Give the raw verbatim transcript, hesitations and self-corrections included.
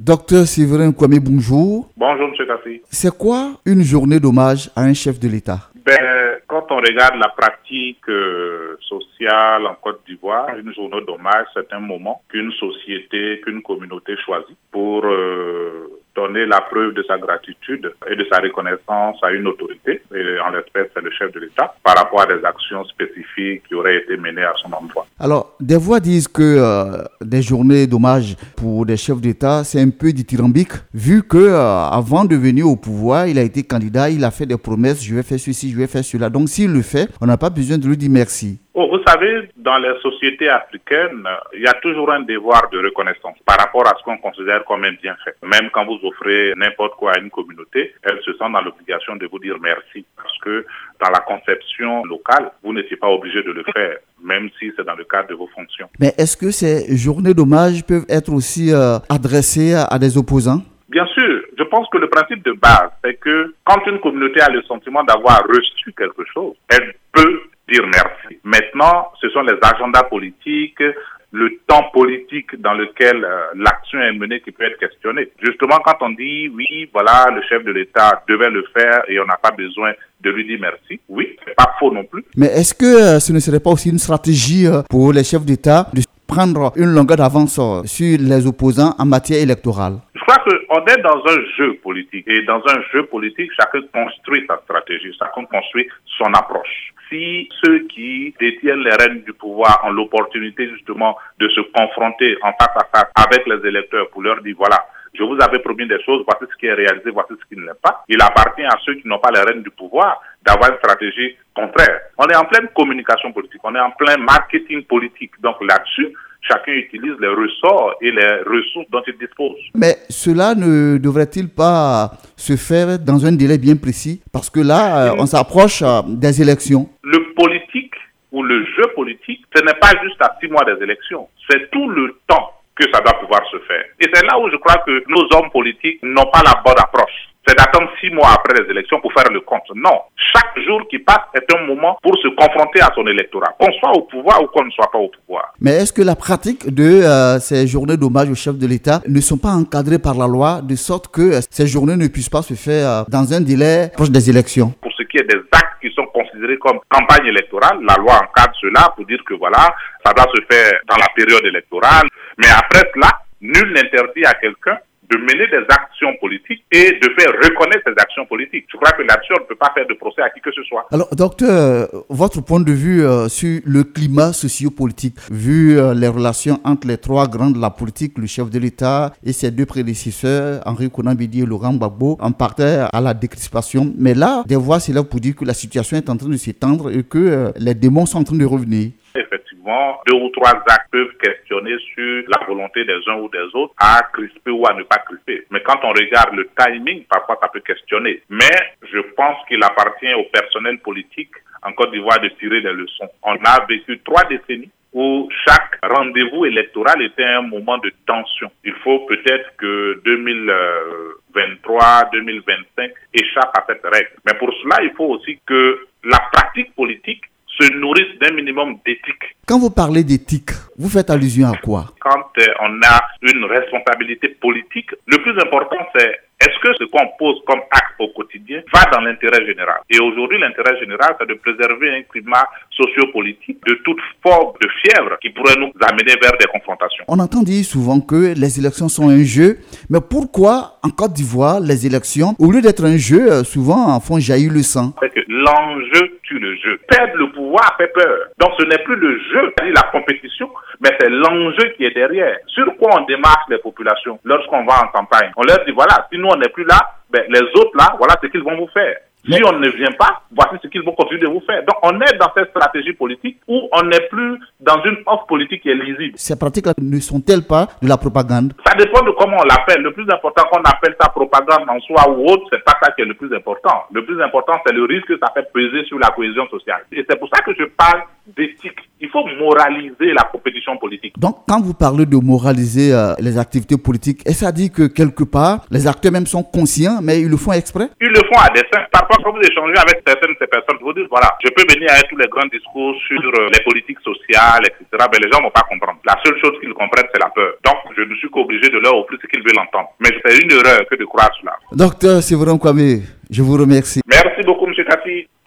Docteur Séverin Kwame, bonjour. Bonjour, M. Kassi. C'est quoi une journée d'hommage à un chef de l'État? Ben, quand on regarde la pratique euh, sociale en Côte d'Ivoire, une journée d'hommage, c'est un moment qu'une société, qu'une communauté choisit pour euh, donner la preuve de sa gratitude et de sa reconnaissance à une autorité, et en l'espèce c'est le chef de l'État, par rapport à des actions spécifiques qui auraient été menées à son endroit. Alors, des voix disent que euh, des journées d'hommage pour des chefs d'État, c'est un peu dithyrambique, vu que euh, avant de venir au pouvoir, il a été candidat, il a fait des promesses, je vais faire ceci, je vais faire cela. Donc, s'il le fait, on n'a pas besoin de lui dire merci. Oh, vous savez, dans les sociétés africaines, il y a toujours un devoir de reconnaissance par rapport à ce qu'on considère comme un bienfait. Même quand vous offrez n'importe quoi à une communauté, elle se sent dans l'obligation de vous dire merci. Parce que dans la conception locale, vous n'étiez pas obligé de le faire, même si c'est dans le cadre de vos fonctions. Mais est-ce que ces journées d'hommage peuvent être aussi euh, adressées à, à des opposants? Bien sûr, je pense que le principe de base, c'est que quand une communauté a le sentiment d'avoir reçu quelque chose, elle peut dire merci. Maintenant, ce sont les agendas politiques, le temps politique dans lequel euh, l'action est menée qui peut être questionné. Justement, quand on dit, oui, voilà, le chef de l'État devait le faire et on n'a pas besoin de lui dire merci, oui, c'est pas faux non plus. Mais est-ce que euh, ce ne serait pas aussi une stratégie euh, pour les chefs d'État de prendre une longueur d'avance euh, sur les opposants en matière électorale? Je crois qu'on est dans un jeu politique et dans un jeu politique, chacun construit sa stratégie, chacun construit son approche. Si ceux qui détiennent les rênes du pouvoir ont l'opportunité justement de se confronter en face à face avec les électeurs pour leur dire voilà, je vous avais promis des choses, voici ce qui est réalisé, voici ce qui ne l'est pas. Il appartient à ceux qui n'ont pas les rênes du pouvoir d'avoir une stratégie contraire. On est en pleine communication politique, on est en plein marketing politique. Donc là-dessus, chacun utilise les ressorts et les ressources dont il dispose. Mais cela ne devrait-il pas se faire dans un délai bien précis? Parce que là, euh, on s'approche euh, des élections. Le politique ou le jeu politique, ce n'est pas juste à six mois des élections. C'est tout le temps que ça doit pouvoir se faire. Et c'est là où je crois que nos hommes politiques n'ont pas la bonne approche. C'est d'attendre six mois après les élections pour faire le compte. Non. Chaque jour qui passe est un moment pour se confronter à son électorat, qu'on soit au pouvoir ou qu'on ne soit pas au pouvoir. Mais est-ce que la pratique de euh, ces journées d'hommage au chef de l'État ne sont pas encadrées par la loi, de sorte que euh, ces journées ne puissent pas se faire euh, dans un délai proche des élections? Pour ce qui est des actes qui sont considérés comme campagne électorale, la loi encadre cela pour dire que voilà, ça doit se faire dans la période électorale. Mais après cela, nul n'interdit à quelqu'un de mener des actions politiques et de faire reconnaître ces actions politiques. Je crois que là-dessus, on ne peut pas faire de procès à qui que ce soit. Alors, docteur, votre point de vue euh, sur le climat socio-politique, vu euh, les relations entre les trois grands de la politique, le chef de l'État et ses deux prédécesseurs, Henri Konan Bédié et Laurent Gbagbo, en partait à la décrispation. Mais là, des voix s'élèvent pour dire que la situation est en train de s'étendre et que euh, les démons sont en train de revenir. Effectivement, deux ou trois actes peuvent questionner sur la volonté des uns ou des autres à crisper ou à ne pas crisper. Mais quand on regarde le timing, parfois ça peut questionner. Mais je pense qu'il appartient au personnel politique en Côte d'Ivoire de tirer des leçons. On a vécu trois décennies où chaque rendez-vous électoral était un moment de tension. Il faut peut-être que deux mille vingt-trois, deux mille vingt-cinq échappent à cette règle. Mais pour cela, il faut aussi que la pratique politique se nourrissent d'un minimum d'éthique. Quand vous parlez d'éthique, vous faites allusion à quoi? Quand euh, on a une responsabilité politique, le plus important c'est est-ce que ce qu'on pose comme acte au quotidien va dans l'intérêt général? Et aujourd'hui, l'intérêt général, c'est de préserver un climat socio-politique de toute forme de fièvre qui pourrait nous amener vers des confrontations. On entend dire souvent que les élections sont un jeu, mais pourquoi en Côte d'Ivoire, les élections, au lieu d'être un jeu, souvent font jaillir le sang? C'est que l'enjeu tue le jeu. Perdre le pouvoir fait peur. Donc ce n'est plus le jeu, c'est-à-dire la compétition, mais c'est l'enjeu qui est derrière. Sur quoi on démarche les populations lorsqu'on va en campagne? On leur dit voilà, si nous on n'est plus là, ben, les autres là, voilà ce qu'ils vont vous faire. Si on ne vient pas, voici ce qu'ils vont continuer de vous faire. Donc on est dans cette stratégie politique où on n'est plus dans une offre politique qui est lisible. Ces pratiques-là ne sont-elles pas de la propagande? Ça dépend de comment on l'appelle. Le plus important qu'on appelle ça propagande en soi ou autre, c'est pas ça qui est le plus important. Le plus important, c'est le risque que ça fait peser sur la cohésion sociale. Et c'est pour ça que je parle d'éthique. Il faut moraliser la compétition politique. Donc, quand vous parlez de moraliser euh, les activités politiques, est-ce que ça dit que quelque part, les acteurs même sont conscients, mais ils le font exprès? Ils le font à dessein. Parfois, quand vous échangez avec certaines de ces personnes, vous dites, voilà, je peux venir avec tous les grands discours sur euh, les politiques sociales, et cetera, mais les gens ne vont pas comprendre. La seule chose qu'ils comprennent, c'est la peur. Donc, je ne suis qu'obligé de leur offrir ce qu'ils veulent entendre. Mais c'est une erreur que de croire cela. Docteur Séverin Kwame, je vous remercie. Merci beaucoup, M. Kassi.